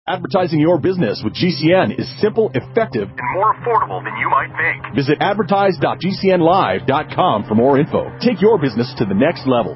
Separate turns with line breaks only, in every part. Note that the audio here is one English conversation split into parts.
Advertising your business with GCN is simple, effective, and more affordable than you might think. Visit advertise.gcnlive.com for more info. Take your business to the next level.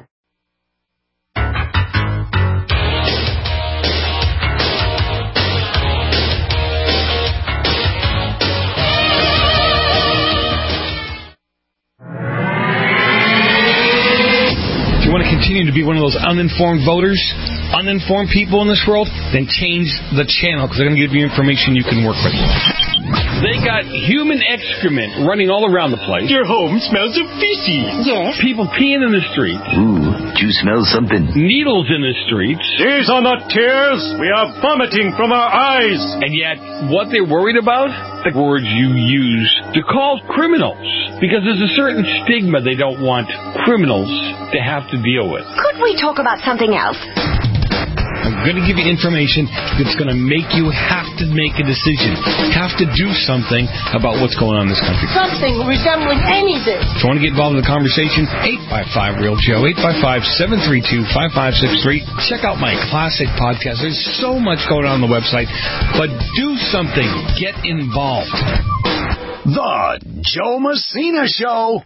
If you want to continue to be one of those uninformed voters, uninformed people in this world, then change the channel, because they're going to give you information you can work with. They got human excrement running all around the place.
Your home smells of feces.
Yes.
People peeing in the streets.
Ooh, do you smell something?
Needles in the streets.
These are not tears. We are vomiting from our eyes.
And yet, what they're worried about? The words you use to call criminals. Because there's a certain stigma they don't want criminals to have to deal with.
Could we talk about something else?
I'm going to give you information that's going to make you have to make a decision, have to do something about what's going on in this country.
Something resembling anything.
If you want to get involved in the conversation, 855-REAL-JOE, 855-732-5563. Check out my classic podcast. There's so much going on the website, but do something. Get involved.
The Joe Messina Show.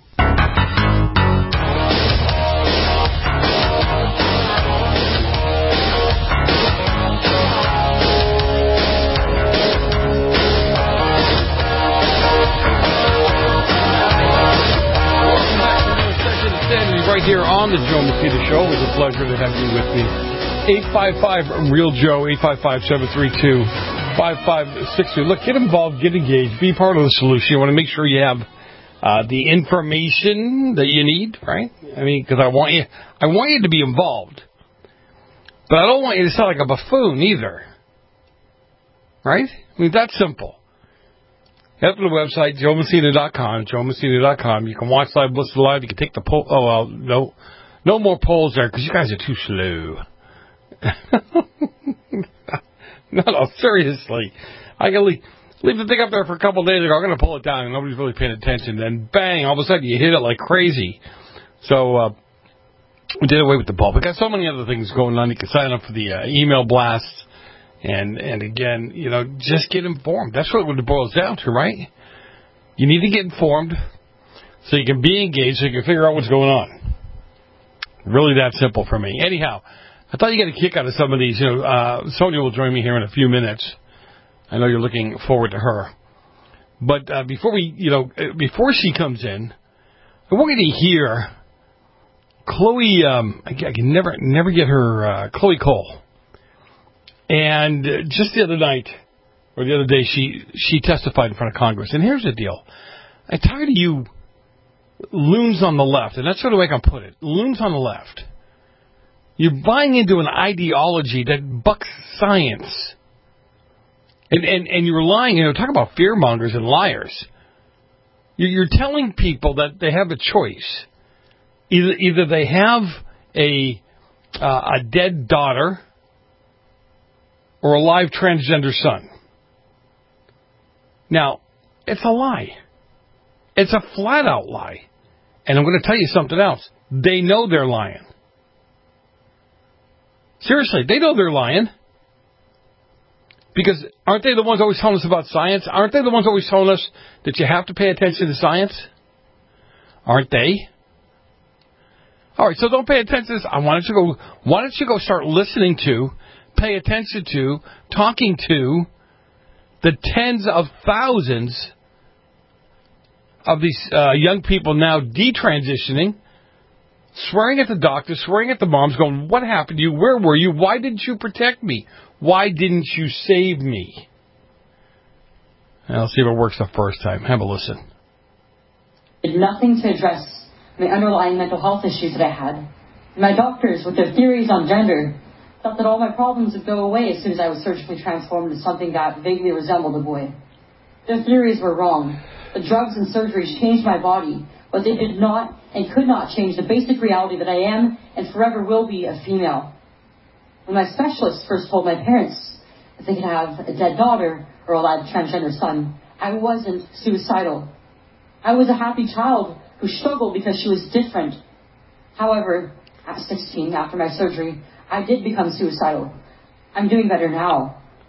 Right here on the Joe Messina Show. It was a pleasure to have you with me. 855-REAL-JOE, 855-732-5563. Look, get involved, get engaged, be part of the solution. You want to make sure you have the information that you need, right? I mean, because I want you to be involved. But I don't want you to sound like a buffoon either. Right? I mean, that's simple. Head to the website, joemessina.com, joemessina.com. You can watch live, listen live. You can take the poll. Oh, well, no more polls there because you guys are too slow. No, seriously. I can leave the thing up there for a couple of days ago. I'm going to pull it down and nobody's really paying attention. Then, bang, all of a sudden you hit it like crazy. So, we did away with the poll. We got so many other things going on. You can sign up for the email blasts. And again, just get informed. That's what it boils down to, right? You need to get informed so you can be engaged, so you can figure out what's going on. Really that simple for me. Anyhow, I thought you got a kick out of some of these. Sonia will join me here in a few minutes. I know you're looking forward to her. But before she comes in, I want you to hear Chloe. I can never get her. Chloe Cole. And just the other night, or the other day, she testified in front of Congress. And here's the deal. I'm tired of you loons on the left, and that's sort of the way I can put it. Loons on the left. You're buying into an ideology that bucks science. And you're lying. Talk about fearmongers and liars. You're telling people that they have a choice. Either they have a dead daughter or a live transgender son. Now, it's a lie. It's a flat-out lie. And I'm going to tell you something else. They know they're lying. Seriously, they know they're lying. Because aren't they the ones always telling us about science? Aren't they the ones always telling us that you have to pay attention to science? Aren't they? All right, so don't pay attention to this. Why don't you go start listening to, pay attention to, talking to the tens of thousands of these young people now detransitioning, swearing at the doctors, swearing at the moms, going, what happened to you? Where were you? Why didn't you protect me? Why didn't you save me? I'll see if it works the first time. Have a listen.
Did nothing to address the underlying mental health issues that I had. My doctors, with their theories on gender, thought that all my problems would go away as soon as I was surgically transformed into something that vaguely resembled a boy. Their theories were wrong. The drugs and surgeries changed my body, but they did not and could not change the basic reality that I am and forever will be a female. When my specialist first told my parents if they could have a dead daughter or a live transgender son, I wasn't suicidal. I was a happy child who struggled because she was different. However, at 16, after my surgery, I did become suicidal. I'm doing better now.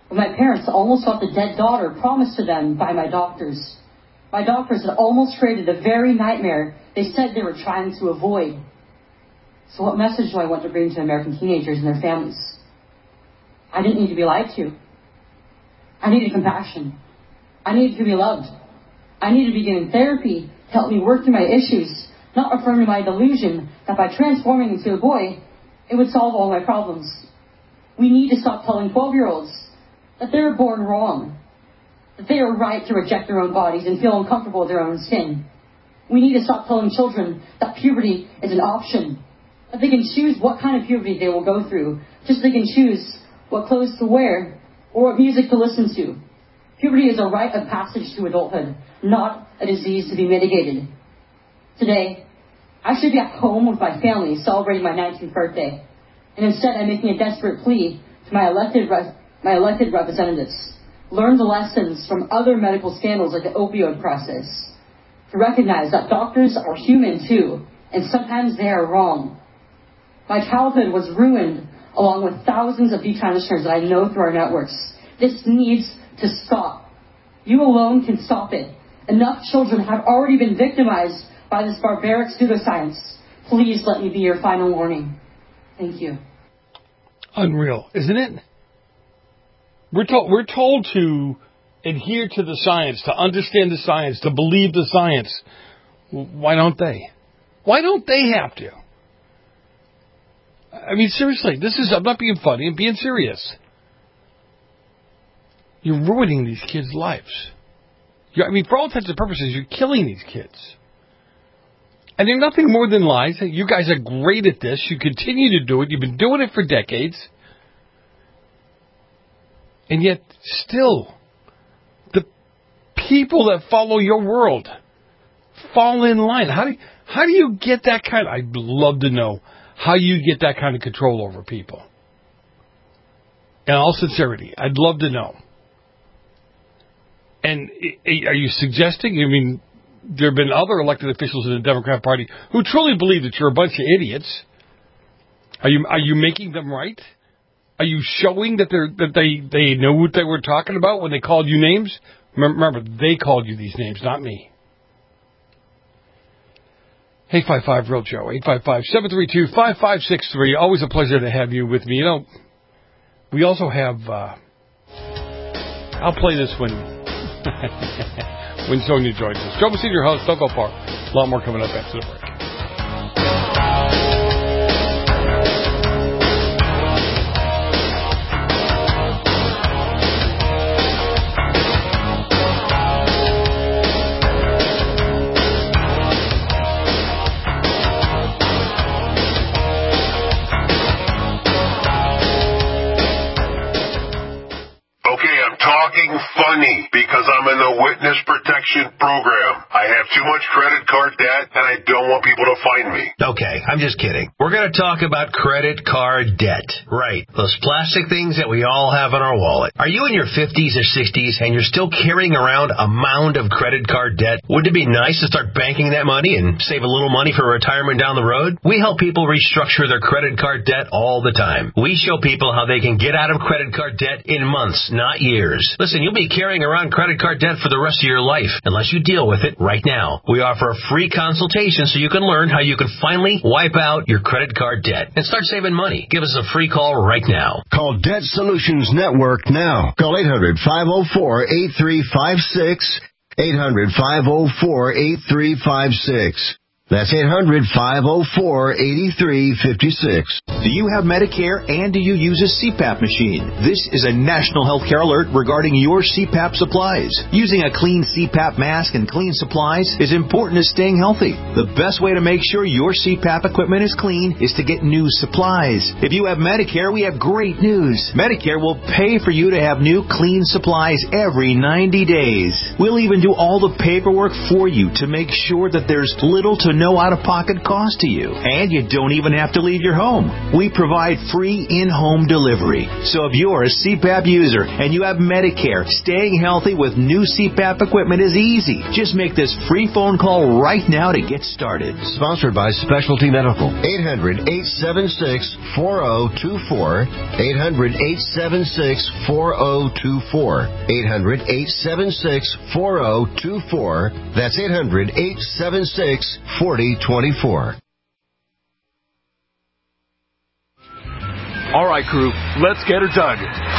But my parents almost got the dead daughter promised to them by my doctors. My doctors had almost created the very nightmare they said they were trying to avoid. So what message do I want to bring to American teenagers and their families? I didn't need to be lied to. I needed compassion. I needed to be loved. I needed to be given therapy to help me work through my issues, not affirming my delusion that by transforming into a boy, it would solve all my problems. We need to stop telling 12-year-olds that they were born wrong, that they are right to reject their own bodies and feel uncomfortable with their own skin. We need to stop telling children that puberty is an option, that they can choose what kind of puberty they will go through, just so they can choose what clothes to wear or what music to listen to. Puberty is a rite of passage to adulthood, not a disease to be mitigated. Today, I should be at home with my family celebrating my 19th birthday, and instead I'm making a desperate plea to my elected representatives. Learn the lessons from other medical scandals like the opioid crisis. To recognize that doctors are human too, and sometimes they are wrong. My childhood was ruined along with thousands of detransitioners that I know through our networks. This needs to stop. You alone can stop it. Enough children have already been victimized by this barbaric pseudoscience. Please let me be your final warning. Thank you.
Unreal, isn't it? We're told to adhere to the science, to understand the science, to believe the science. Why don't they? Why don't they have to? I mean, seriously, I'm not being funny, I'm being serious. You're ruining these kids' lives. For all intents and purposes, you're killing these kids. And they're nothing more than lies. You guys are great at this. You continue to do it. You've been doing it for decades. And yet, still, the people that follow your world fall in line. How do you get that kind of... I'd love to know how you get that kind of control over people. In all sincerity, I'd love to know. And are you suggesting, there have been other elected officials in the Democrat Party who truly believe that you're a bunch of idiots. Are you making them right? Are you showing that they know what they were talking about when they called you names? Remember, they called you these names, not me. 855-REAL-JOE, 855-732-5563. Always a pleasure to have you with me. We also have... I'll play this when Sonia joins us. Joe Messina, your host. Don't go far. A lot more coming up after the break.
Funny, because I'm in the witness protection program. I have too much credit card debt, and I don't want people to find me.
Okay, I'm just kidding. We're going to talk about credit card debt. Right, those plastic things that we all have in our wallet. Are you in your 50s or 60s and you're still carrying around a mound of credit card debt? Wouldn't it be nice to start banking that money and save a little money for retirement down the road? We help people restructure their credit card debt all the time. We show people how they can get out of credit card debt in months, not years. Listen, you'll be carrying around credit card debt for the rest of your life unless you deal with it right now. We offer a free consultation so you can learn how you can finally wipe out your credit card debt and start saving money. Give us a free call right now.
Call Debt Solutions Network now. Call 800-504-8356. 800-504-8356. That's 800-504-8356.
Do you have Medicare and do you use a CPAP machine? This is a national healthcare alert regarding your CPAP supplies. Using a clean CPAP mask and clean supplies is important to staying healthy. The best way to make sure your CPAP equipment is clean is to get new supplies. If you have Medicare, we have great news. Medicare will pay for you to have new clean supplies every 90 days. We'll even do all the paperwork for you to make sure that there's little to no no out-of-pocket cost to you, and you don't even have to leave your home. We provide free in-home delivery. So if you're a CPAP user and you have Medicare, staying healthy with new CPAP equipment is easy. Just make this free phone call right now to get started.
Sponsored by Specialty Medical. 800-876-4024. 800-876-4024. 800-876-4024. That's 800-876-4024.
All right, crew, let's get her done.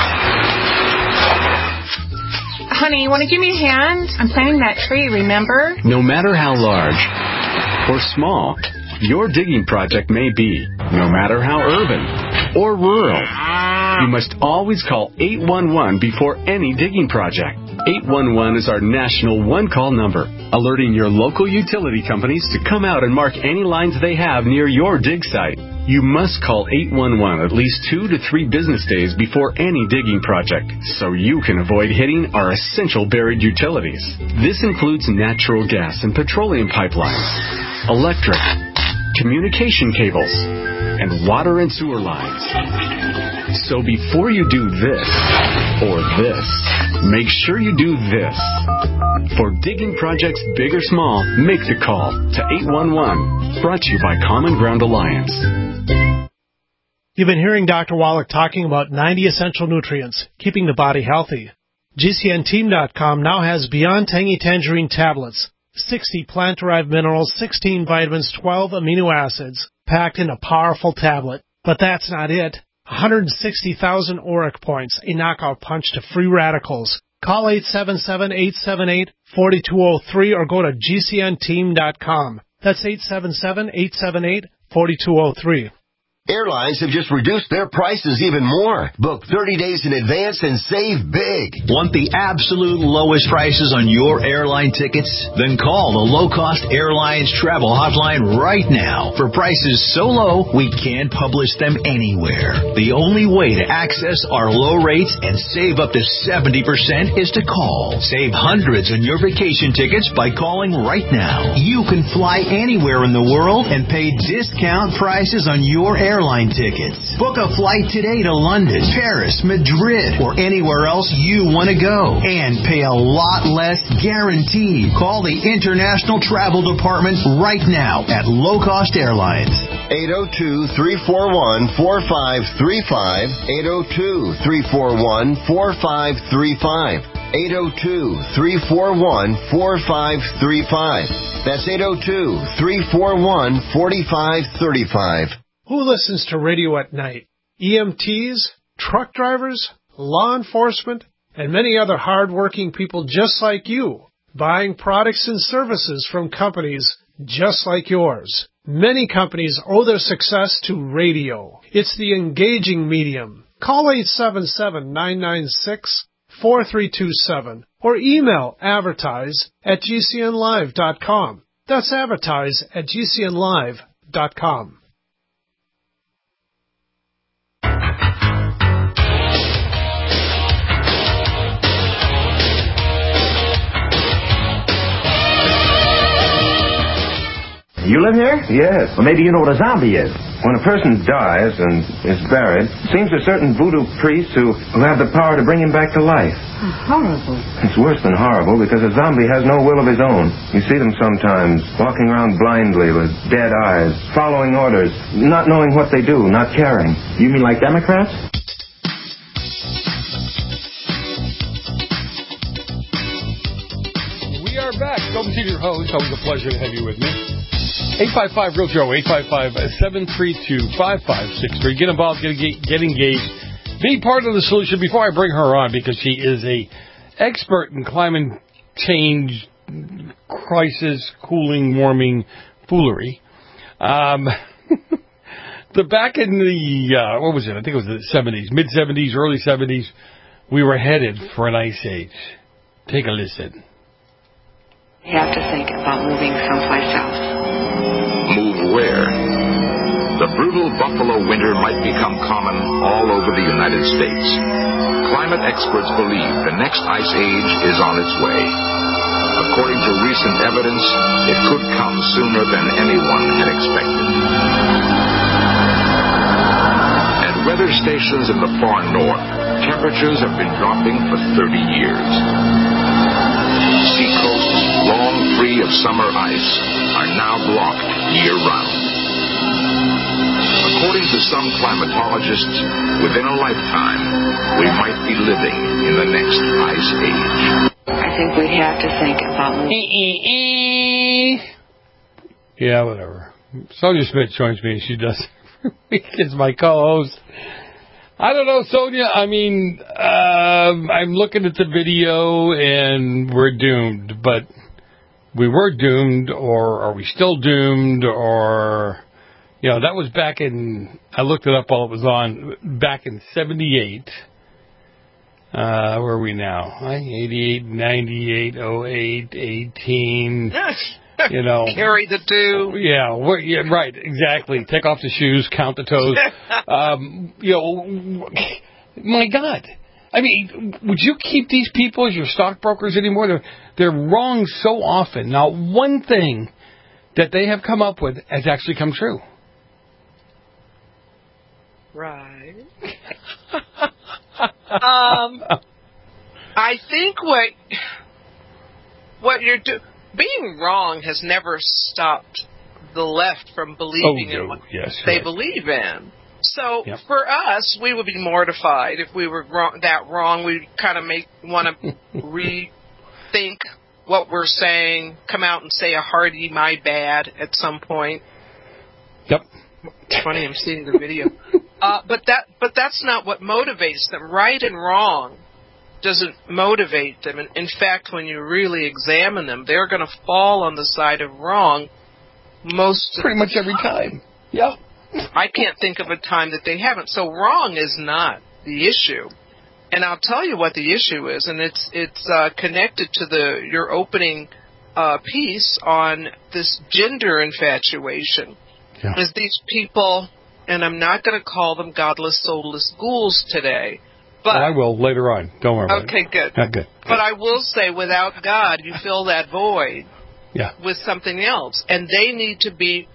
Honey, you want to give me a hand? I'm planting that tree, remember?
No matter how large or small your digging project may be, no matter how urban or rural, you must always call 811 before any digging project. 811 is our national one-call number, alerting your local utility companies to come out and mark any lines they have near your dig site. You must call 811 at least 2 to 3 business days before any digging project, so you can avoid hitting our essential buried utilities. This includes natural gas and petroleum pipelines, electric, communication cables, and water and sewer lines. So before you do this or this, make sure you do this. For digging projects big or small, make the call to 811. Brought to you by Common Ground Alliance.
You've been hearing Dr. Wallach talking about 90 essential nutrients, keeping the body healthy. GCNteam.com now has Beyond Tangy Tangerine tablets, 60 plant-derived minerals, 16 vitamins, 12 amino acids, packed in a powerful tablet. But that's not it. 160,000 ORAC points, a knockout punch to free radicals. Call 877-878-4203 or go to GCNteam.com. That's 877-878-4203.
Airlines have just reduced their prices even more. Book 30 days in advance and save big.
Want the absolute lowest prices on your airline tickets? Then call the Low Cost Airlines Travel Hotline right now. For prices so low, we can't publish them anywhere. The only way to access our low rates and save up to 70% is to call. Save hundreds on your vacation tickets by calling right now. You can fly anywhere in the world and pay discount prices on your airline tickets. Book a flight today to London, Paris, Madrid, or anywhere else you want to go. And pay a lot less guaranteed. Call the International Travel Department right now at Low Cost Airlines.
802-341-4535. 802-341-4535. 802-341-4535. That's 802-341-4535.
Who listens to radio at night? EMTs, truck drivers, law enforcement, and many other hard-working people just like you, buying products and services from companies just like yours. Many companies owe their success to radio. It's the engaging medium. Call 877-996-4327 or email advertise@gcnlive.com. That's advertise@gcnlive.com.
You live here? Yes. Well, maybe you know what a zombie is. When a person dies and is buried, it seems to certain voodoo priests who have the power to bring him back to life.
Horrible.
It's worse than horrible because a zombie has no will of his own. You see them sometimes walking around blindly with dead eyes, following orders, not knowing what they do, not caring. You mean like Democrats?
We are back. Tom Senior Host. Always a pleasure to have you with me. 855 Real Joe, 855-732-5563. Get involved, get engaged. Be part of the solution. Before I bring her on, because she is a expert in climate change, crisis, cooling, warming foolery. Back in the, what was it? I think it was the 70s, mid-70s, early 70s, we were headed for an ice age. Take a listen.
You have to think about moving someplace else.
Move where? The brutal buffalo winter might become common all over the United States. Climate experts believe the next ice age is on its way. according to recent evidence, it could come sooner than anyone had expected. At weather stations in the far north, temperatures have been dropping for 30 years. Seacoasts, long free of summer ice, are now blocked year-round. According to some climatologists, within a lifetime, we might be living in the next ice age.
I think we have to think about...
Yeah, whatever. Sonia Smith joins me. She does weekends, my co-host. I don't know, Sonia. I mean, I'm looking at the video, and we're doomed. But we were doomed, or are we still doomed, or... You know, that was back in, I looked it up while it was on, back in 78. Where are we now? 88, 98, 08, 18. You know.
Carry the two.
Yeah, right, exactly. Take off the shoes, count the toes. You know, my God. I mean, would you keep these people as your stockbrokers anymore? They're wrong so often. Now, one thing that they have come up with has actually come true.
Right. I think what you're doing, being wrong has never stopped the left from believing in what they believe in. So for us, we would be mortified if we were wrong. We'd kind of want to rethink what we're saying, come out and say a hearty "my bad" at some point.
Yep.
It's funny, I'm seeing the video. But that's not what motivates them. Right and wrong doesn't motivate them. And in fact, when you really examine them, they're going to fall on the side of wrong pretty much every time. Yeah. I can't think of a time that they haven't. So wrong is not the issue. And I'll tell you what the issue is, and it's connected to your opening piece on this gender infatuation. Yeah. Is these people, and I'm not going to call them godless, soulless ghouls today. But
I will later on. Don't worry about it.
Okay, good.
Not good.
But I will say, without God, you fill that void with something else. And they need to be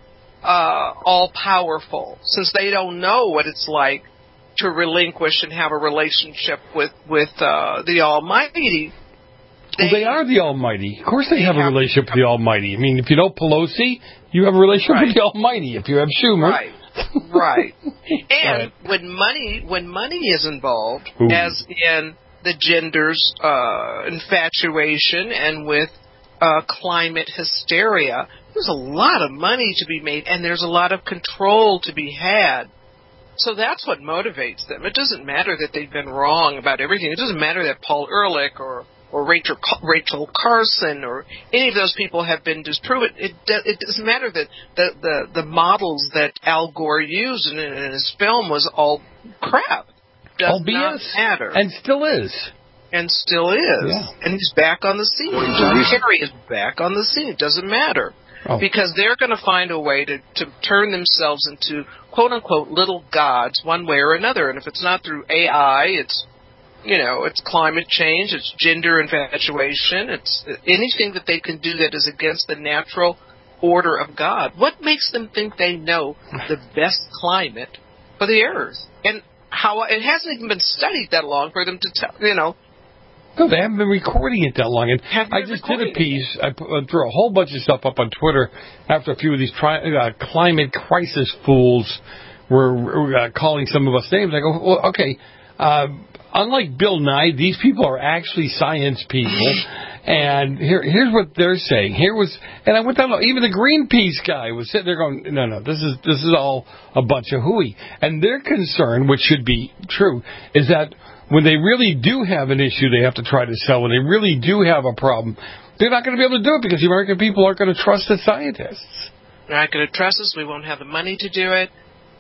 all-powerful, since they don't know what it's like to relinquish and have a relationship with the Almighty.
They are the Almighty. Of course they have a relationship with the Almighty. I mean, if you know Pelosi, you have a relationship with the Almighty. If you have Schumer.
Right. And when money is involved, as in the gender's infatuation and with climate hysteria, there's a lot of money to be made, and there's a lot of control to be had. So that's what motivates them. It doesn't matter that they've been wrong about everything. It doesn't matter that Paul Ehrlich or Rachel Carson or any of those people have been disproven. It doesn't matter that the models that Al Gore used in his film was all crap. Does not matter.
And still is.
And still is. Yeah. And he's back on the scene. John Kerry is back on the scene. It doesn't matter. Because they're going to find a way to turn themselves into, quote-unquote, little gods one way or another. And if it's not through AI, it's climate change, it's gender infatuation, it's anything that they can do that is against the natural order of God. What makes them think they know the best climate for the earth? And how it hasn't even been studied that long for them to tell,
No, they haven't been recording it that long. And I just did a piece. I threw a whole bunch of stuff up on Twitter after a few of these climate crisis fools were calling some of us names. I go, well, okay, unlike Bill Nye, these people are actually science people. And here's what they're saying. And I went down. Even the Greenpeace guy was sitting there going, "No, this is all a bunch of hooey." And their concern, which should be true, is that when they really do have an issue they have to try to sell, when they really do have a problem, they're not going to be able to do it because the American people aren't going to trust the scientists.
They're not going to trust us. We won't have the money to do it.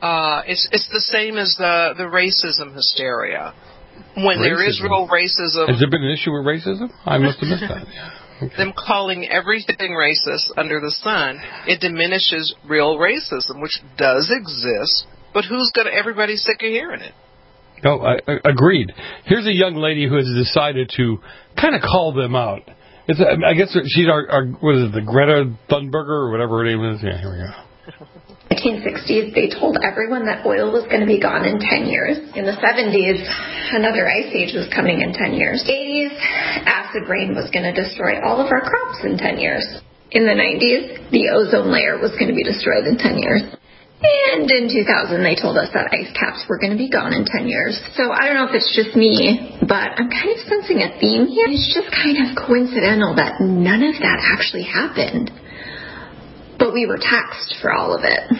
It's the same as the racism hysteria. When there is real racism...
Has there been an issue with racism? I must have missed that. Yeah. Okay.
Them calling everything racist under the sun, it diminishes real racism, which does exist, but everybody's sick of hearing it.
No, agreed. Here's a young lady who has decided to kind of call them out. I guess she's our what is it, the Greta Thunberg or whatever her name is? Yeah, here we go.
1960s, they told everyone that oil was going to be gone in 10 years. In the 70s, another ice age was coming in 10 years. 80s, acid rain was going to destroy all of our crops in 10 years. In the 90s, the ozone layer was going to be destroyed in 10 years. And in 2000, they told us that ice caps were going to be gone in 10 years. So I don't know if it's just me, but I'm kind of sensing a theme here. It's just kind of coincidental that none of that actually happened. But we were taxed for all of it.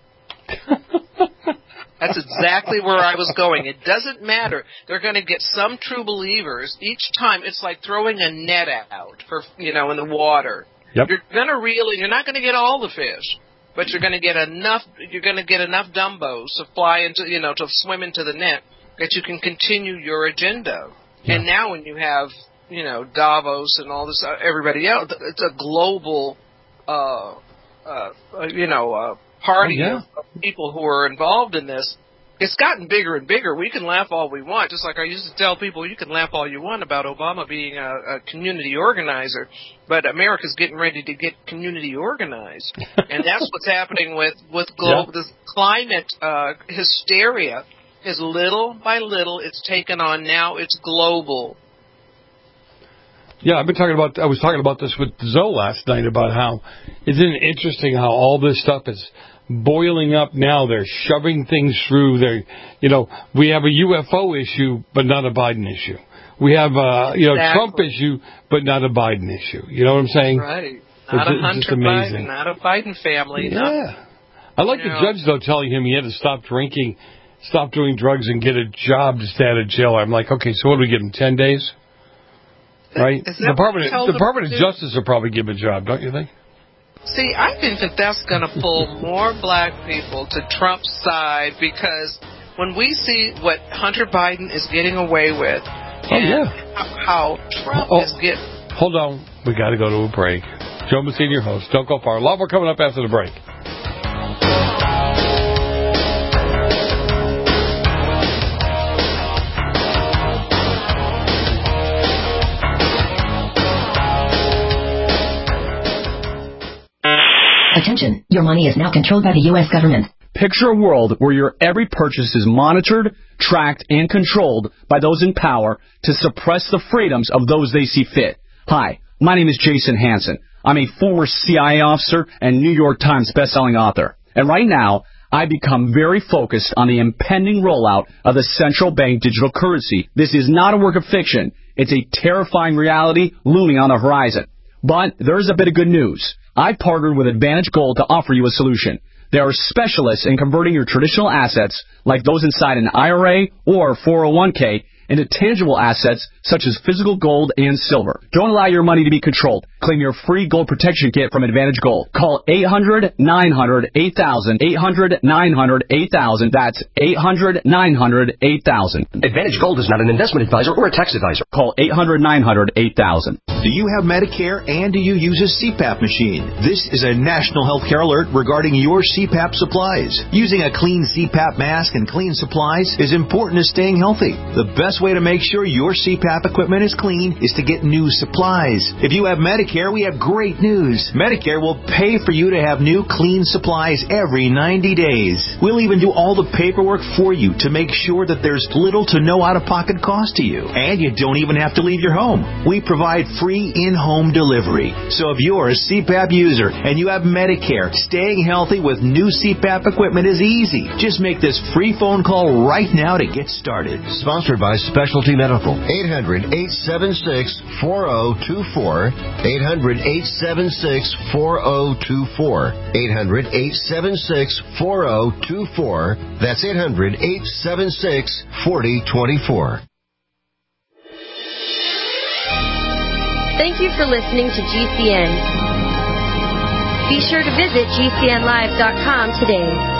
That's exactly where I was going. It doesn't matter. They're going to get some true believers. Each time, it's like throwing a net out for in the water.
Yep.
You're going to reel in. You're not going to get all the fish, but you're going to get enough. You're going to get enough dumbos to fly into to swim into the net that you can continue your agenda. Yeah. And now when you have Davos and all this everybody else, it's a global. Party of people who are involved in this. It's gotten bigger and bigger. We can laugh all we want. Just like I used to tell people, you can laugh all you want about Obama being a community organizer, but America's getting ready to get community organized. And that's what's happening with global, this climate hysteria is little by little, it's taken on. Now it's global.
Yeah, I was talking about this with Zoe last night about how, isn't it interesting how all this stuff is boiling up now? They're shoving things through. We have a UFO issue, but not a Biden issue. We have Trump issue, but not a Biden issue. You know what I'm saying?
Right. Not a Hunter Biden, not a Biden family.
Yeah.
No.
I like the judge, though, telling him he had to stop drinking, stop doing drugs, and get a job to stay out of jail. I'm like, okay, so what do we give him, 10 days? Right? Department of Justice will probably give him a job, don't you think?
See, I think that's going to pull more black people to Trump's side, because when we see what Hunter Biden is getting away with, how Trump is getting...
Hold on. We got to go to a break. Joe Messina, your host. Don't go far. A lot more coming up after the break.
Attention, your money is now controlled by the U.S. government.
Picture a world where your every purchase is monitored, tracked, and controlled by those in power to suppress the freedoms of those they see fit. Hi, my name is Jason Hansen. I'm a former CIA officer and New York Times bestselling author. And right now, I become very focused on the impending rollout of the central bank digital currency. This is not a work of fiction. It's a terrifying reality looming on the horizon. But there's a bit of good news. I partnered with Advantage Gold to offer you a solution. They are specialists in converting your traditional assets, like those inside an IRA or 401k, into tangible assets such as physical gold and silver. Don't allow your money to be controlled. Claim your free gold protection kit from Advantage Gold. Call 800-900-8000. 800-900-8000. That's 800-900-8000.
Advantage Gold is not an investment advisor or a tax advisor.
Call 800-900-8000.
Do you have Medicare and do you use a CPAP machine? This is a national healthcare alert regarding your CPAP supplies. Using a clean CPAP mask and clean supplies is important to staying healthy. The best way to make sure your CPAP equipment is clean is to get new supplies. If you have Medicare, we have great news. Medicare will pay for you to have new clean supplies every 90 days. We'll even do all the paperwork for you to make sure that there's little to no out-of-pocket cost to you. And you don't even have to leave your home. We provide free in-home delivery. So if you're a CPAP user and you have Medicare, staying healthy with new CPAP equipment is easy. Just make this free phone call right now to get started.
Sponsored by Specialty Medical. 800-876-4024. 800-876-4024. 800-876-4024. That's 800-876-4024.
Thank you for listening to GCN. Be sure to visit GCNlive.com today.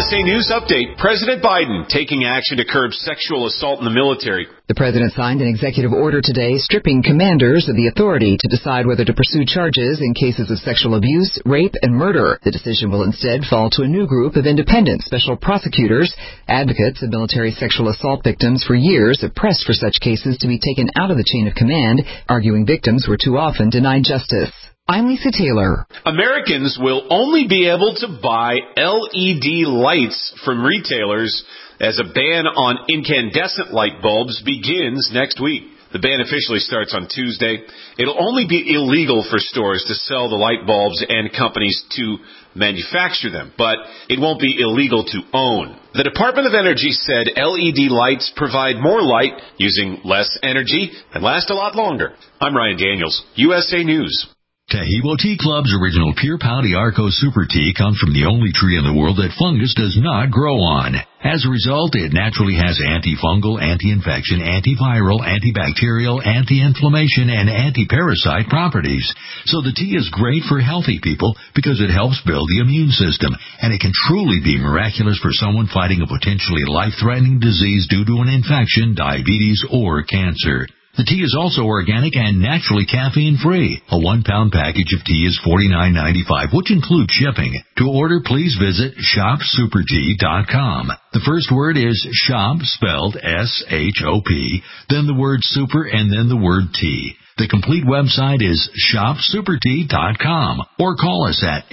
USA News Update. President Biden taking action to curb sexual assault in the military.
The president signed an executive order today stripping commanders of the authority to decide whether to pursue charges in cases of sexual abuse, rape, and murder. The decision will instead fall to a new group of independent special prosecutors. Advocates of military sexual assault victims for years have pressed for such cases to be taken out of the chain of command, arguing victims were too often denied justice. I'm Lisa Taylor.
Americans will only be able to buy LED lights from retailers as a ban on incandescent light bulbs begins next week. The ban officially starts on Tuesday. It'll only be illegal for stores to sell the light bulbs and companies to manufacture them, but it won't be illegal to own. The Department of Energy said LED lights provide more light using less energy and last a lot longer. I'm Ryan Daniels, USA News.
Tahibo Tea Club's original Pure Pouty Arco Super Tea comes from the only tree in the world that fungus does not grow on. As a result, it naturally has antifungal, anti-infection, antiviral, antibacterial, anti-inflammation, and anti-parasite properties. So the tea is great for healthy people because it helps build the immune system, and it can truly be miraculous for someone fighting a potentially life-threatening disease due to an infection, diabetes, or cancer. The tea is also organic and naturally caffeine-free. A 1-pound package of tea is $49.95, which includes shipping. To order, please visit shopsupertea.com. The first word is shop, spelled S-H-O-P, then the word super, and then the word tea. The complete website is shopsupertea.com or call us at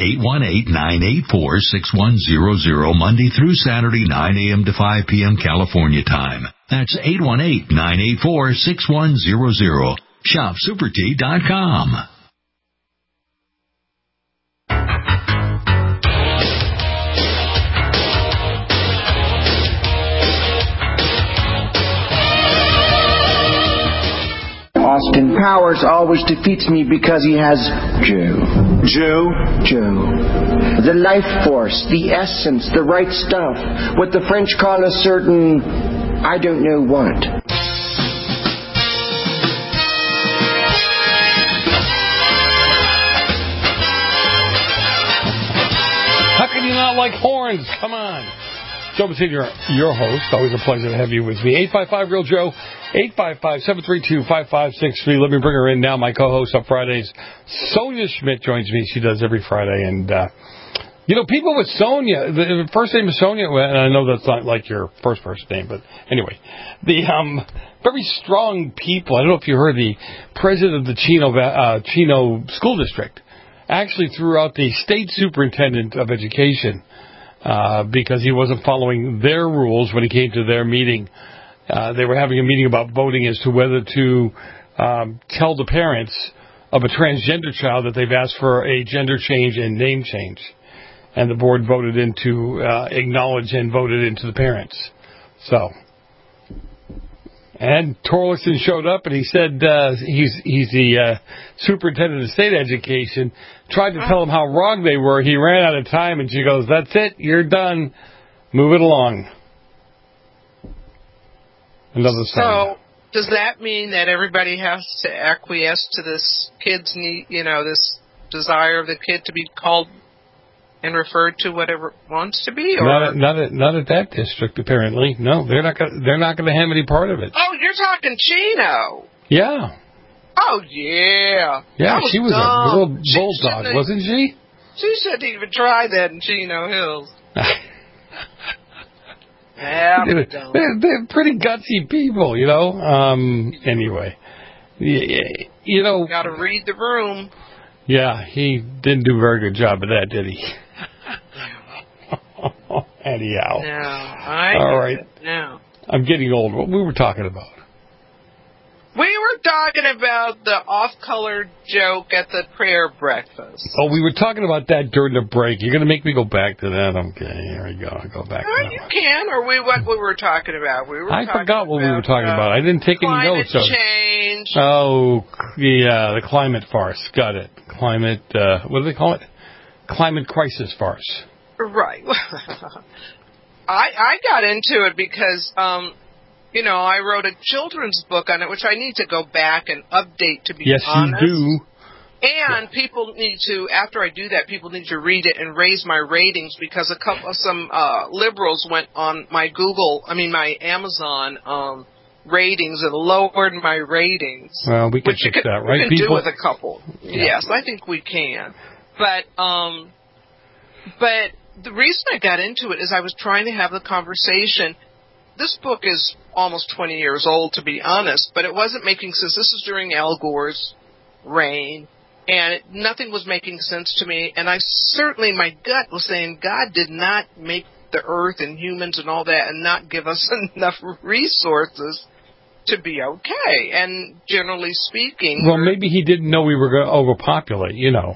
818-984-6100 Monday through Saturday, 9 a.m. to 5 p.m. California time. That's 818-984-6100. shopsupertea.com.
Austin Powers always defeats me because he has Joe. Joe? The life force, the essence, the right stuff. What the French call a certain, I don't know what.
How can you not like horns? Come on. Joe Messina, your host. Always a pleasure to have you with me. 855-REAL-JOE, 855-732-5563. Let me bring her in now. My co-host on Fridays, Sonia Schmidt, joins me. She does every Friday. And, people with Sonia, the first name is Sonia, and I know that's not like your first name, but anyway. The very strong people. I don't know if you heard the president of the Chino School District actually threw out the state superintendent of education because he wasn't following their rules when it came to their meeting. They were having a meeting about voting as to whether to tell the parents of a transgender child that they've asked for a gender change and name change. And the board voted into, acknowledged and voted into the parents. So, and Torlison showed up and he said he's the superintendent of state education, tried to tell them how wrong they were. He ran out of time and she goes, "That's it, you're done. Move it along." Another
So, does that mean that everybody has to acquiesce to this kid's need, this desire of the kid to be called and referred to whatever it wants to be? Or?
Not at that district, apparently. No, they're not going to have any part of it.
Oh, you're talking Chino.
Yeah.
Oh, yeah.
Yeah, she was a little bulldog, wasn't she?
She shouldn't even try that in Chino Hills. Yeah,
they're pretty gutsy people, Anyway,
got to read the room.
Yeah, he didn't do a very good job of that, did he? Anyhow.
No,
all right.
No.
I'm getting old. What we were talking about?
We were talking about the off-color joke at the prayer breakfast.
Oh, we were talking about that during the break. You're going to make me go back to that? Okay, here we go. I'll go back to that.
You can, or what we were talking about.
I forgot what we were talking about. I didn't take any notes.
Climate change.
Oh, yeah, the climate farce. Got it. Climate, what do they call it? Climate crisis farce.
Right. I got into it because, I wrote a children's book on it, which I need to go back and update, to be honest.
Yes, you do.
And people need to, after I do that, people need to read it and raise my ratings, because some liberals went on my my Amazon ratings and lowered my ratings.
Well, we can fix that, right?
We can do with a couple. Yeah. Yes, I think we can. But the reason I got into it is I was trying to have the conversation. This book is almost 20 years old, to be honest, but it wasn't making sense. This is during Al Gore's reign, and nothing was making sense to me. And my gut was saying God did not make the earth and humans and all that and not give us enough resources to be okay. And generally speaking...
Well, maybe he didn't know we were going to overpopulate,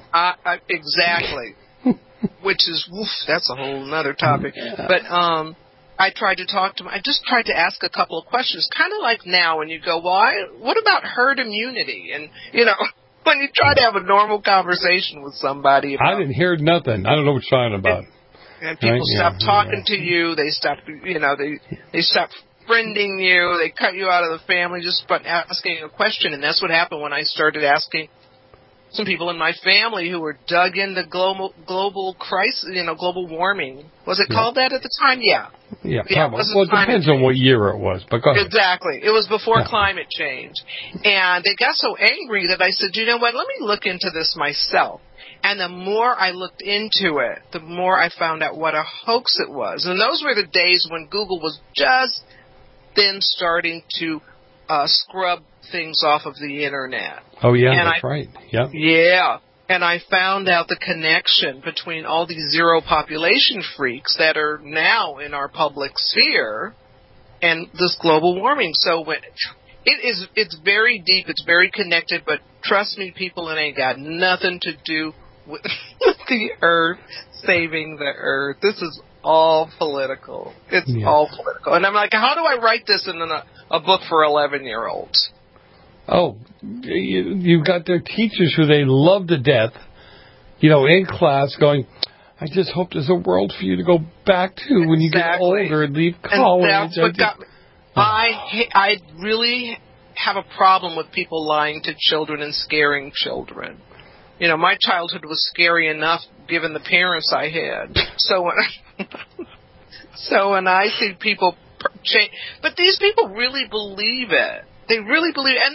Exactly. Which is, that's a whole other topic. Yeah. But I tried to talk to him. I just tried to ask a couple of questions, kind of like now when you go, what about herd immunity? And, when you try to have a normal conversation with somebody.
I didn't hear nothing. I don't know what you're talking about.
And people stop talking to you. They stop, they stop friending you. They cut you out of the family just by asking a question. And that's what happened when I started asking some people in my family who were dug into global crisis, global warming. Was it called that at the time? Yeah.
Yeah, probably. Well, it depends on what year it was. But go ahead.
Exactly. It was before climate change. And they got so angry that I said, you know what, let me look into this myself. And the more I looked into it, the more I found out what a hoax it was. And those were the days when Google was just then starting to scrub things off of the Internet.
Oh, yeah, that's right. Yep.
Yeah. And I found out the connection between all these zero population freaks that are now in our public sphere and this global warming. So it's very deep, it's very connected, but trust me, people, it ain't got nothing to do with the earth, saving the earth. This is all political. It's all political. And I'm like, how do I write this in a book for 11-year-olds?
Oh, you've got their teachers who they love to death, in class going, I just hope there's a world for you to go back to when you get older and leave college.
And that's what got me. I really have a problem with people lying to children and scaring children. My childhood was scary enough given the parents I had. So when I see people change, but these people really believe it. They really believe it. And,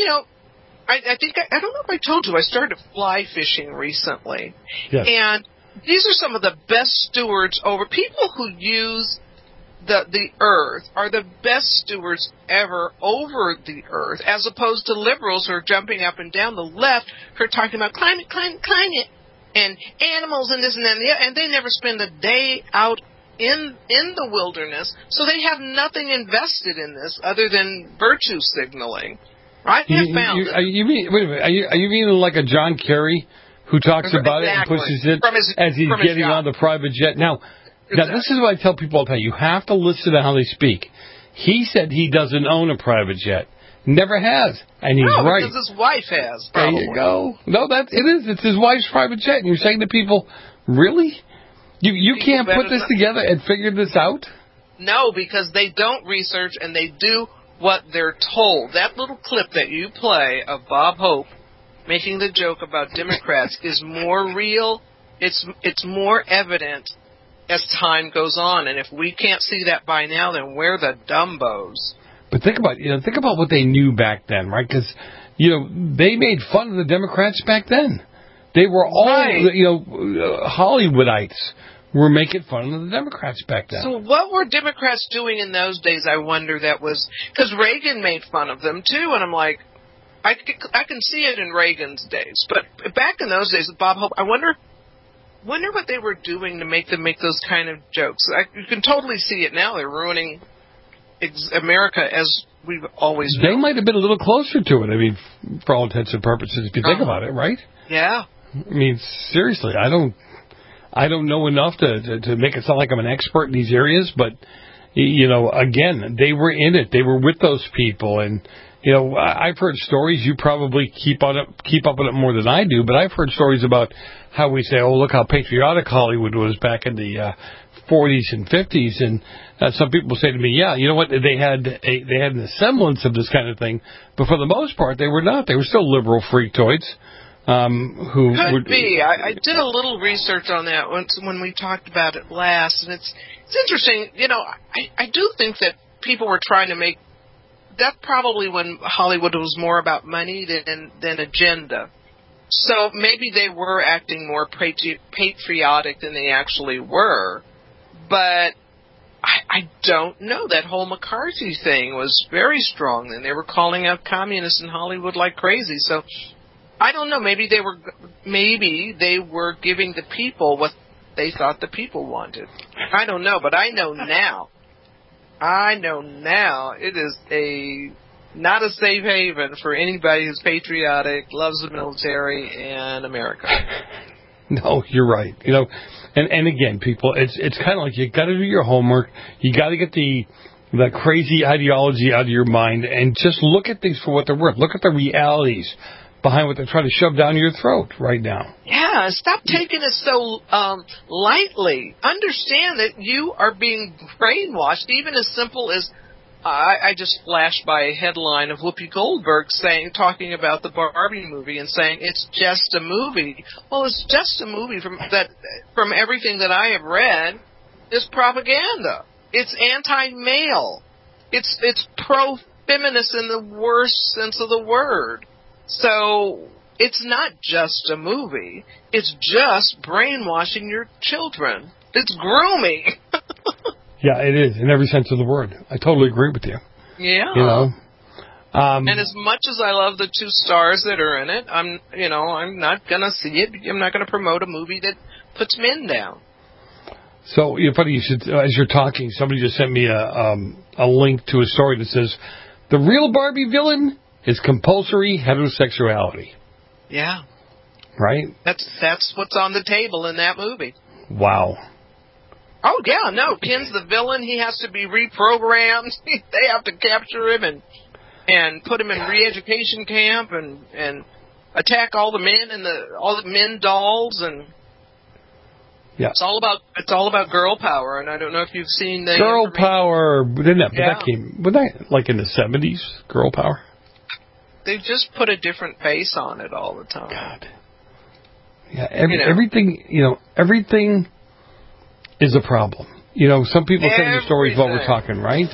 I think, I don't know if I told you, I started fly fishing recently.
Yes.
And these are some of the best stewards over. People who use the earth are the best stewards ever over the earth, as opposed to liberals who are jumping up and down the left who are talking about climate, and animals and this and that and the other, and they never spend a day out in the wilderness, so they have nothing invested in this other than virtue signaling. Right?
Wait a minute, are you meaning like a John Kerry who talks about it and pushes it as he's getting on the private jet? Now, this is what I tell people all the time. You have to listen to how they speak. He said he doesn't own a private jet. Never has. And he's right.
Because his wife has, probably.
There you go. No, it is. It's his wife's private jet. And you're saying to people, really? You can't put this together and figure this out?
No, because they don't research and they do what they're told. That little clip that you play of Bob Hope making the joke about Democrats is more real. It's more evident as time goes on. And if we can't see that by now, then we're the dumbos.
But think about what they knew back then, right? Because, they made fun of the Democrats back then. They were all, Hollywoodites were making fun of the Democrats back then.
So what were Democrats doing in those days, I wonder? That was because Reagan made fun of them, too. And I'm like, I can see it in Reagan's days. But back in those days with Bob Hope, I wonder what they were doing to make them make those kind of jokes. You can totally see it now. They're ruining America as we've always known.
They might have been a little closer to it, I mean, for all intents and purposes, if you think about it, right?
Yeah.
I mean, seriously, I don't know enough to make it sound like I'm an expert in these areas, but, again, they were in it. They were with those people. And, I've heard stories. You probably keep up with it more than I do, but I've heard stories about how we say, oh, look how patriotic Hollywood was back in the 40s and 50s. And some people say to me, yeah, you know what, they had a semblance of this kind of thing, but for the most part, they were not. They were still liberal freaktoids. who
Could
would
be. I did a little research on that when we talked about it last, and it's interesting. You know, I do think that people were trying to make that probably when Hollywood was more about money than agenda. So maybe they were acting more patriotic than they actually were, but I don't know. That whole McCarthy thing was very strong, and they were calling out communists in Hollywood like crazy. So I don't know. Maybe they were giving the people what they thought the people wanted. I don't know, but I know now. It is not a safe haven for anybody who's patriotic, loves the military, and America.
No, you're right. You know, and again, people, it's kind of like you got to do your homework. You got to get the crazy ideology out of your mind and just look at things for what they're worth. Look at the realities behind what they're trying to shove down your throat right now.
Yeah, stop taking it so lightly. Understand that you are being brainwashed, even as simple as I just flashed by a headline of Whoopi Goldberg talking about the Barbie movie and saying it's just a movie. Well, it's just a movie from everything that I have read is propaganda. It's anti-male. It's pro-feminist in the worst sense of the word. So it's not just a movie. It's just brainwashing your children. It's grooming.
Yeah, it is, in every sense of the word. I totally agree with you.
Yeah.
You know?
And as much as I love the 2 stars that are in it, I'm not going to see it. I'm not going to promote a movie that puts men down.
So, funny you should, as you're talking, somebody just sent me a link to a story that says, the real Barbie villain is compulsory heterosexuality.
Yeah.
Right?
That's what's on the table in that movie.
Wow.
Oh, yeah, no, Ken's the villain. He has to be reprogrammed. They have to capture him and put him in re-education camp and attack all the men and all the men dolls and
yeah.
It's all about girl power, and I don't know if you've seen the
girl power.
That
came like in the 70s. Girl power.
They just put a different face on it all the time.
God. Yeah, everything is a problem. Some people send me stories while we're talking, right?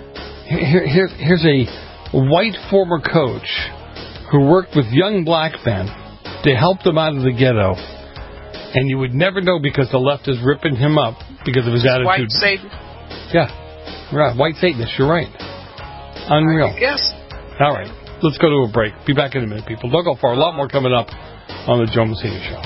Here's a white former coach who worked with young black men to help them out of the ghetto. And you would never know because the left is ripping him up because of his attitude.
White Satan.
Yeah. Right. White Satanist. You're right. Unreal.
Yes.
All right. Let's go to a break. Be back in a minute, people. Don't go far. A lot more coming up on the Joe Messina Show.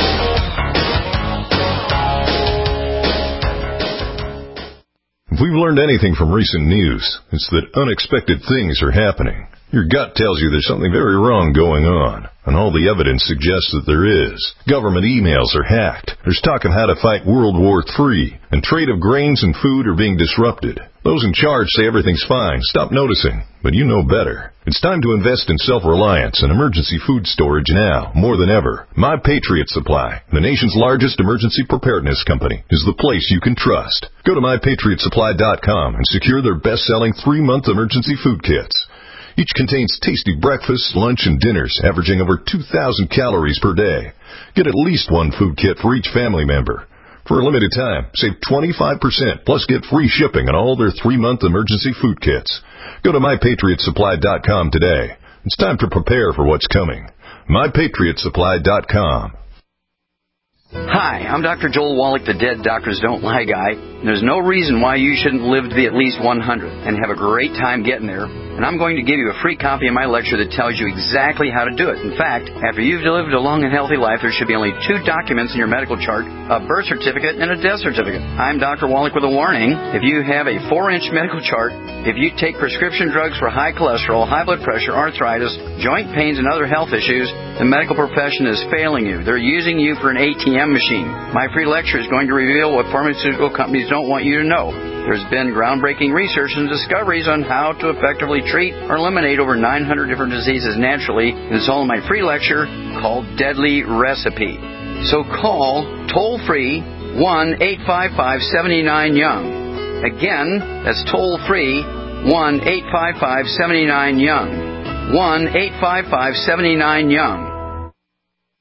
If we've learned anything from recent news, it's that unexpected things are happening. Your gut tells you there's something very wrong going on, and all the evidence suggests that there is. Government emails are hacked. There's talk of how to fight World War III, and trade of grains and food are being disrupted. Those in charge say everything's fine. Stop noticing. But you know better. It's time to invest in self-reliance and emergency food storage now, more than ever. My Patriot Supply, the nation's largest emergency preparedness company, is the place you can trust. Go to MyPatriotSupply.com and secure their best-selling 3-month emergency food kits. Each contains tasty breakfasts, lunch, and dinners, averaging over 2,000 calories per day. Get at least one food kit for each family member. For a limited time, save 25%, plus get free shipping on all their 3-month emergency food kits. Go to MyPatriotSupply.com today. It's time to prepare for what's coming. MyPatriotSupply.com.
Hi, I'm Dr. Joel Wallach, the Dead Doctors Don't Lie guy. There's no reason why you shouldn't live to be at least 100 and have a great time getting there. And I'm going to give you a free copy of my lecture that tells you exactly how to do it. In fact, after you've lived a long and healthy life, there should be only 2 documents in your medical chart, a birth certificate and a death certificate. I'm Dr. Wallach with a warning. If you have a 4-inch medical chart, if you take prescription drugs for high cholesterol, high blood pressure, arthritis, joint pains, and other health issues, the medical profession is failing you. They're using you for an ATM machine. My free lecture is going to reveal what pharmaceutical companies don't want you to know. There's been groundbreaking research and discoveries on how to effectively treat or eliminate over 900 different diseases naturally. It's all in my free lecture called Deadly Recipe. So call toll-free 1-855-79-YOUNG. Again, that's toll-free 1-855-79-YOUNG. 1-855-79-YOUNG.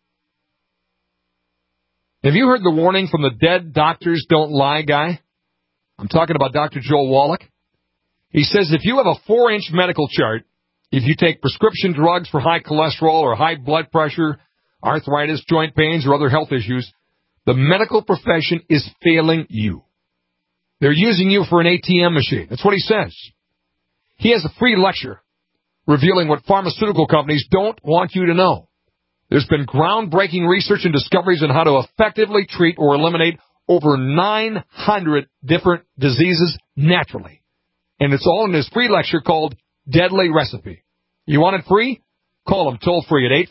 Have you heard the warning from the Dead Doctors Don't Lie guy? I'm talking about Dr. Joel Wallach. He says if you have a 4-inch medical chart, if you take prescription drugs for high cholesterol or high blood pressure, arthritis, joint pains, or other health issues, the medical profession is failing you. They're using you for an ATM machine. That's what he says. He has a free lecture revealing what pharmaceutical companies don't want you to know. There's been groundbreaking research and discoveries on how to effectively treat or eliminate over 900 different diseases naturally. And it's all in his free lecture called Deadly Recipe. You want it free? Call him toll free at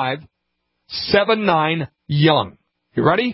855-79-YOUNG. You ready?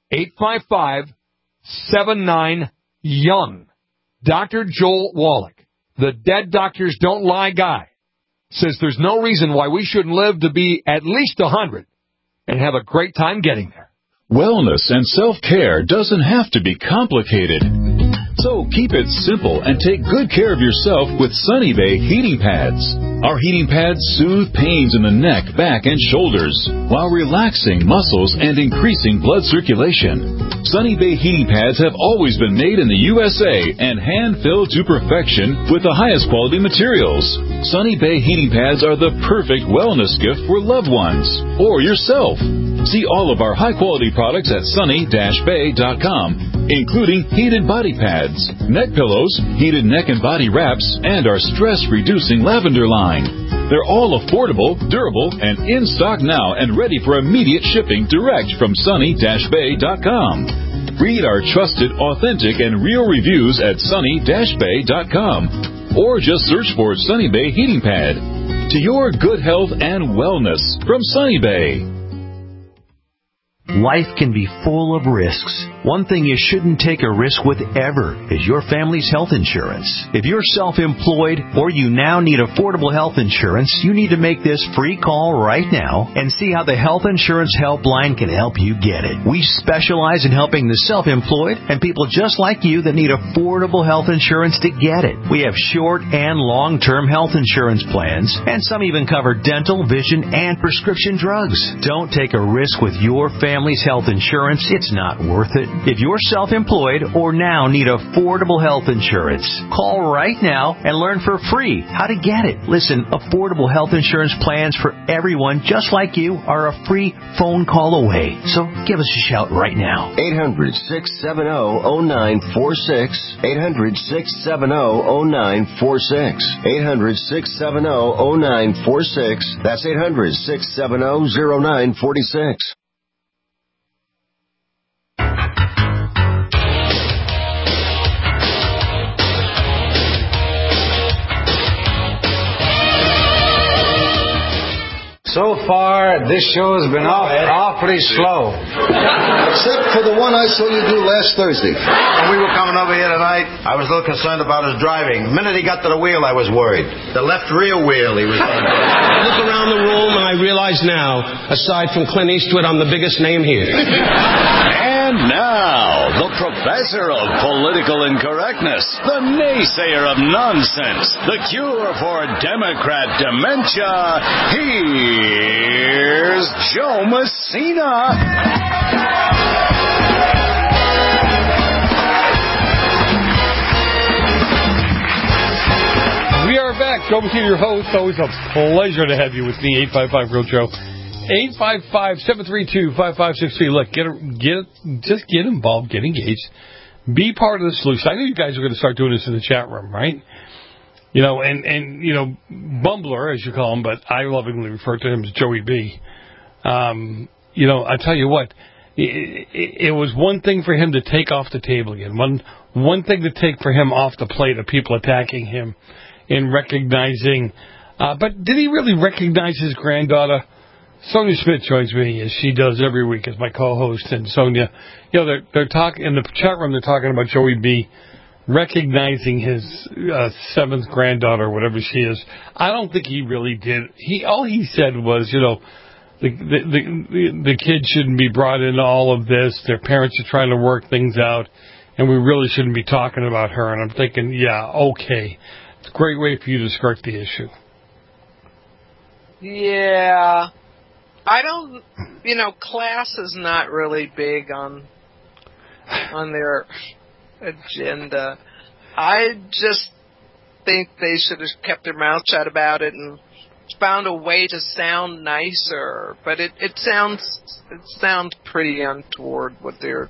855-79-YOUNG. Dr. Joel Wallach, the Dead Doctors Don't Lie guy, says there's no reason why we shouldn't live to be at least 100 and have a great time getting there.
Wellness and self-care doesn't have to be complicated. So keep it simple and take good care of yourself with Sunny Bay heating pads. Our heating pads soothe pains in the neck, back, and shoulders while relaxing muscles and increasing blood circulation. Sunny Bay heating pads have always been made in the USA and hand-filled to perfection with the highest quality materials. Sunny Bay heating pads are the perfect wellness gift for loved ones or yourself. See all of our high-quality products at sunny-bay.com, including heated body pads, neck pillows, heated neck and body wraps, and our stress-reducing lavender line. They're all affordable, durable, and in stock now and ready for immediate shipping direct from sunny-bay.com. Read our trusted, authentic, and real reviews at sunny-bay.com, or just search for Sunny Bay Heating Pad. To your good health and wellness from Sunny Bay.
Life can be full of risks. One thing you shouldn't take a risk with ever is your family's health insurance. If you're self-employed or you now need affordable health insurance, you need to make this free call right now and see how the Health Insurance Helpline can help you get it. We specialize in helping the self-employed and people just like you that need affordable health insurance to get it. We have short and long-term health insurance plans, and some even cover dental, vision, and prescription drugs. Don't take a risk with your family's health insurance. It's not worth it. If you're self-employed or now need affordable health insurance, call right now and learn for free how to get it. Listen, affordable health insurance plans for everyone just like you are a free phone call away. So give us a shout right now.
800-670-0946. 800-670-0946. 800-670-0946. That's 800-670-0946.
So far, this show has been awfully slow.
Except for the one I saw you do last Thursday. When we were coming over here tonight, I was a little concerned about his driving. The minute he got to the wheel, I was worried. The left rear wheel he was on.
I look around the room and I realize now, aside from Clint Eastwood, I'm the biggest name here.
And now, the professor of political incorrectness, the naysayer of nonsense, the cure for Democrat dementia, here's Joe Messina.
We are back. Joe Messina, your host. Always a pleasure to have you with me, 855 Real Joe. 855-732-5563. Look, just get involved, get engaged, be part of the solution. I know you guys are going to start doing this in the chat room, right? You know, and you know, Bumbler, as you call him, but I lovingly refer to him as Joey B. You know, I tell you what, it was one thing for him to take off the table again. One thing to take for him off the plate of people attacking him in recognizing. But did he really recognize his granddaughter? Sonia Schmidt joins me, as she does every week, as my co-host. And Sonia, you know, they're talking in the chat room. They're talking about Joey B recognizing his seventh granddaughter, whatever she is. I don't think he really did. All he said was, you know, the kid shouldn't be brought into all of this. Their parents are trying to work things out, and we really shouldn't be talking about her. And I'm thinking, yeah, okay, it's a great way for you to skirt the issue.
Yeah. I don't, class is not really big on their agenda. I just think they should have kept their mouth shut about it and found a way to sound nicer. But it sounds pretty untoward what they're,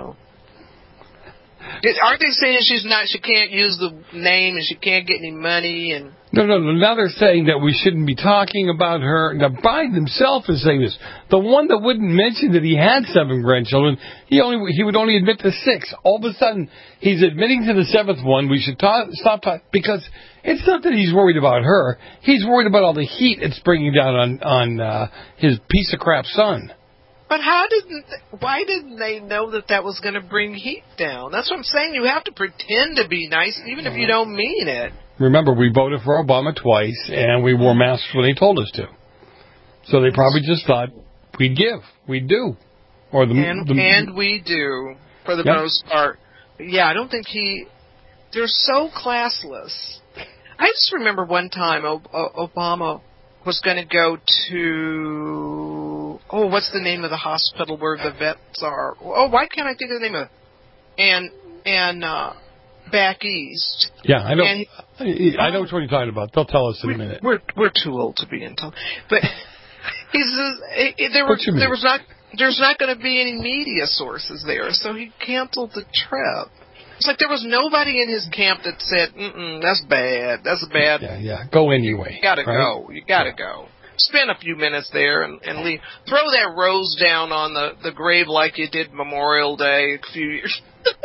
Aren't they saying she can't use the name and she can't get any money and...
No. Now they're saying that we shouldn't be talking about her. Now Biden himself is saying this. The one that wouldn't mention that he had 7 grandchildren, he would only admit to 6. All of a sudden, he's admitting to the 7th one. We should stop talking, because it's not that he's worried about her. He's worried about all the heat it's bringing down on his piece of crap son.
But why didn't they know that was going to bring heat down? That's what I'm saying. You have to pretend to be nice, even if you don't mean it.
Remember, we voted for Obama twice, and we wore masks when they told us to. So they probably just thought we'd give. We do. And
we do, for the most part. Yeah, I don't think they're so classless. I just remember one time Obama was going to go to, what's the name of the hospital where the vets are? Why can't I think of the name of it? And back east.
Yeah, I know. I know which one you're talking about. They'll tell us in a minute.
We're too old to be into. But he says there's not going to be any media sources there, so he canceled the trip. It's like there was nobody in his camp that said, that's bad. That's bad.
Yeah. Go anyway.
You gotta go. You gotta go. Spend a few minutes there and leave. Throw that rose down on the grave like you did Memorial Day a few years.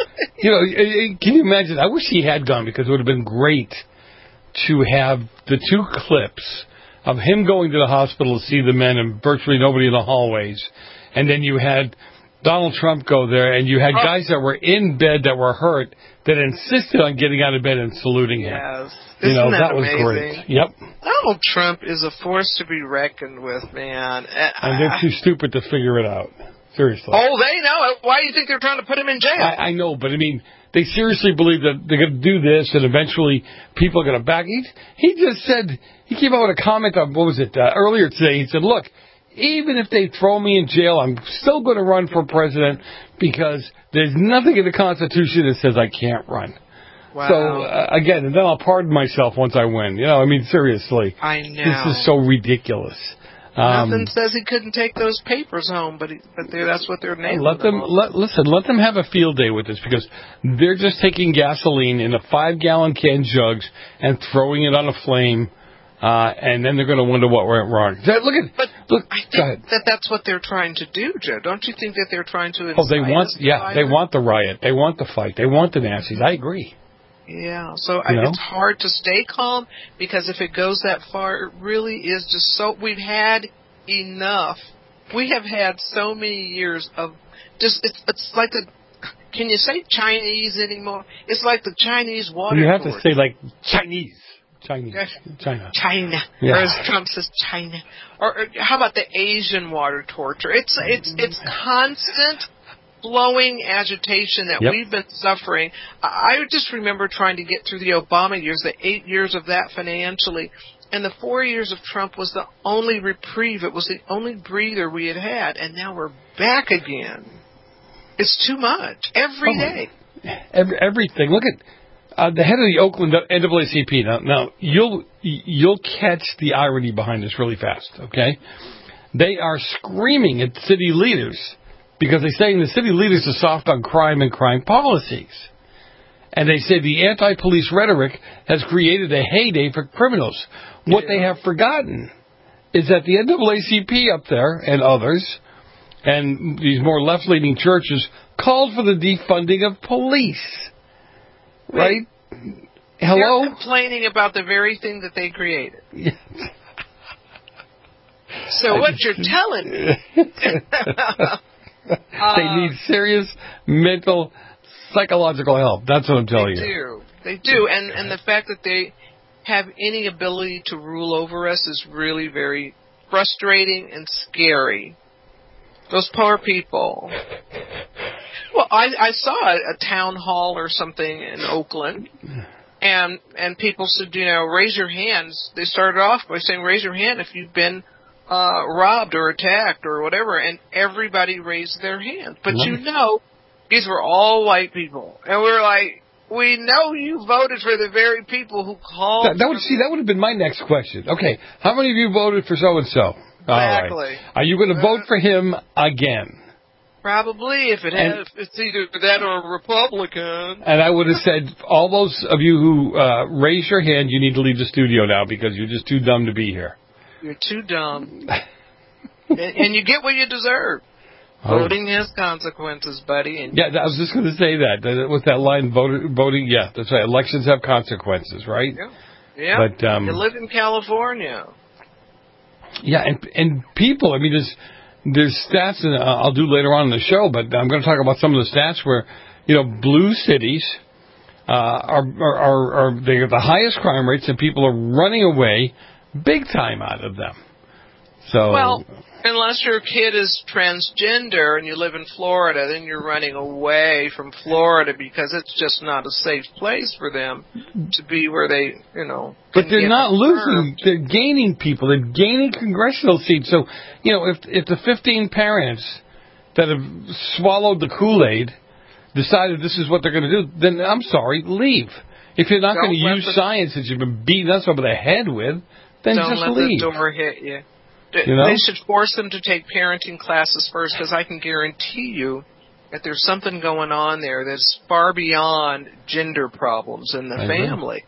Can you imagine? I wish he had gone, because it would have been great to have the 2 clips of him going to the hospital to see the men and virtually nobody in the hallways. And then you had Donald Trump go there, and you had guys that were in bed that were hurt that insisted on getting out of bed and saluting him.
Yes. Isn't that
was
amazing?
Great. Yep.
Donald Trump is a force to be reckoned with, man.
And they're too stupid to figure it out. Seriously.
Oh, they know it. Why do you think they're trying to put him in jail?
I know, but they seriously believe that they're going to do this, and eventually people are going to back. He just said, he came out with a comment on, earlier today. He said, look, even if they throw me in jail, I'm still going to run for president, because there's nothing in the Constitution that says I can't run.
Wow.
So, again, and then I'll pardon myself once I win. Seriously.
I know.
This is so ridiculous.
Nothing says he couldn't take those papers home, but that's what they're naming.
Let them have a field day with this, because they're just taking gasoline in a 5-gallon can jugs and throwing it on a flame, and then they're going to wonder what went wrong.
I think that's what they're trying to do, Joe. Don't you think that they're trying to?
They want the riot, they want the fight, they want the nasties. I agree.
Yeah, so it's hard to stay calm, because if it goes that far, it really is just so... We've had enough. We have had so many years of just... It's like the... Can you say Chinese anymore? It's like the Chinese water
You have
torture.
to say, like, Chinese. China.
Yeah. Or as Trump says, China. Or how about the Asian water torture? It's constant... flowing agitation that we've been suffering. I just remember trying to get through the Obama years, the 8 years of that financially, and the 4 years of Trump was the only reprieve. It was the only breather we had, and now we're back again. It's too much every day.
Everything. Look at the head of the Oakland NAACP. Now you'll catch the irony behind this really fast. Okay, they are screaming at city leaders, because they're saying the city leaders are soft on crime and crime policies. And they say the anti-police rhetoric has created a heyday for criminals. What they have forgotten is that the NAACP up there and others, and these more left-leaning churches, called for the defunding of police. Right? Hello?
They're complaining about the very thing that they created. So what you're telling me...
They need serious mental, psychological help. That's what I'm telling you.
They do. And the fact that they have any ability to rule over us is really very frustrating and scary. Those poor people. Well, I saw a town hall or something in Oakland, and people said, raise your hands. They started off by saying, raise your hand if you've been robbed or attacked or whatever, and everybody raised their hand. But these were all white people. And we're like, we know you voted for the very people who called.
That would have been my next question. Okay, how many of you voted for so-and-so?
Exactly.
All right. Are you going to vote for him again?
Probably, if it's either that or a Republican.
And I would have said, all those of you who raise your hand, you need to leave the studio now because you're just too dumb to be here.
You're too dumb. and you get what you deserve. Voting has consequences, buddy. And
I was just going to say that. With that line, voting, yeah, that's right. Elections have consequences, right?
Yeah. But you live in California.
Yeah, and people, I mean, there's stats, and I'll do later on in the show, but I'm going to talk about some of the stats where, blue cities they have the highest crime rates, and people are running away big time out of them. So,
well, unless your kid is transgender and you live in Florida, then you're running away from Florida because it's just not a safe place for them to be where they,
But they're not losing. They're gaining people. They're gaining congressional seats. So, if the 15 parents that have swallowed the Kool-Aid decided this is what they're going to do, then I'm sorry, leave. If you're not going to use science that you've been beating us over the head with, then just leave.
Don't let the door hit you. They should force them to take parenting classes first, because I can guarantee you that there's something going on there that's far beyond gender problems in the family.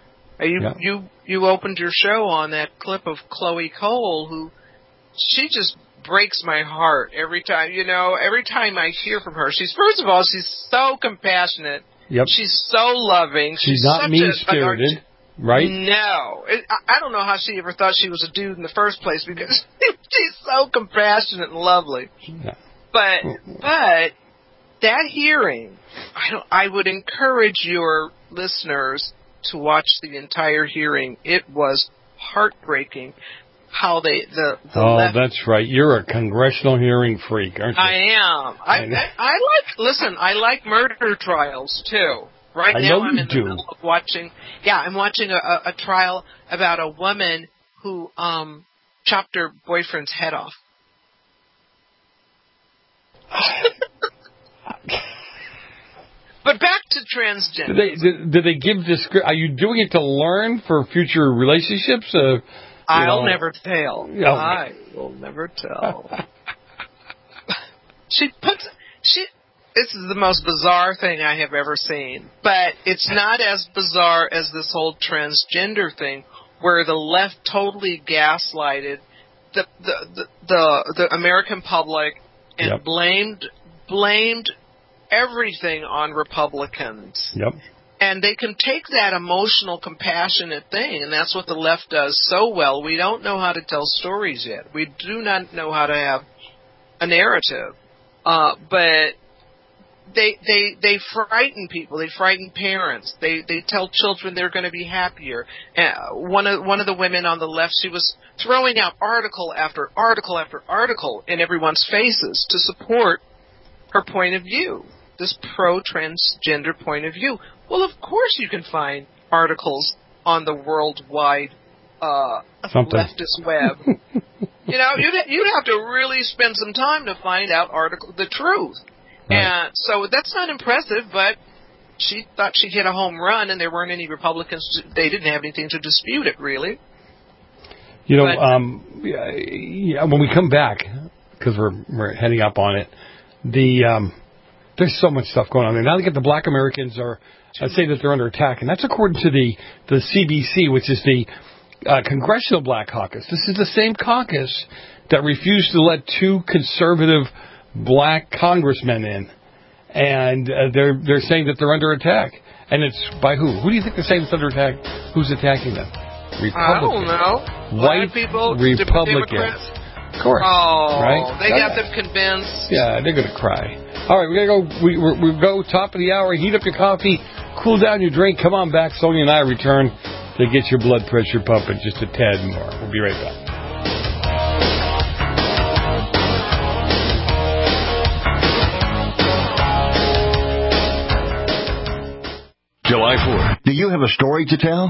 You opened your show on that clip of Chloe Cole, who she just breaks my heart every time. Every time I hear from her, she's so compassionate.
Yep.
She's so loving.
She's not mean-spirited. Right?
No. I don't know how she ever thought she was a dude in the first place, because she's so compassionate and lovely. Yeah. But that hearing, I would encourage your listeners to watch the entire hearing. It was heartbreaking how left.
That's right. You're a congressional hearing freak, aren't you?
I am. I like murder trials too. Right now, I'm in the middle of watching. Yeah, I'm watching a trial about a woman who chopped her boyfriend's head off. But back to transgender.
Did they give are you doing it to learn for future relationships?
I'll never tell. I will never tell. This is the most bizarre thing I have ever seen. But it's not as bizarre as this whole transgender thing, where the left totally gaslighted the American public and blamed everything on Republicans.
Yep.
And they can take that emotional, compassionate thing, and that's what the left does so well. We don't know how to tell stories yet. We do not know how to have a narrative. But they frighten people. They frighten parents. They tell children they're going to be happier. One of the women on the left, she was throwing out article after article after article in everyone's faces to support her point of view, this pro-transgender point of view. Well, of course you can find articles on the worldwide leftist web. You'd have to really spend some time to find out the truth. Right. And so that's not impressive, but she thought she hit a home run, and there weren't any Republicans. They didn't have anything to dispute it, really.
When we come back, because we're heading up on it, there's so much stuff going on there. Now that the Black Americans I'd say that they're under attack, and that's according to the CBC, which is the Congressional Black Caucus. This is the same caucus that refused to let two conservative black congressmen in, and they're saying that they're under attack. And it's by who? Who do you think they're saying is under attack? Who's attacking them? Republicans.
I don't know.
White
people,
Republicans.
Democrats.
Of course.
Oh,
right?
They got them convinced.
Yeah, they're going to cry. All right, we're going to go. We go top of the hour. Heat up your coffee. Cool down your drink. Come on back. Sonia and I return to get your blood pressure pumping just a tad more. We'll be right back.
July 4th. Do you have a story to tell?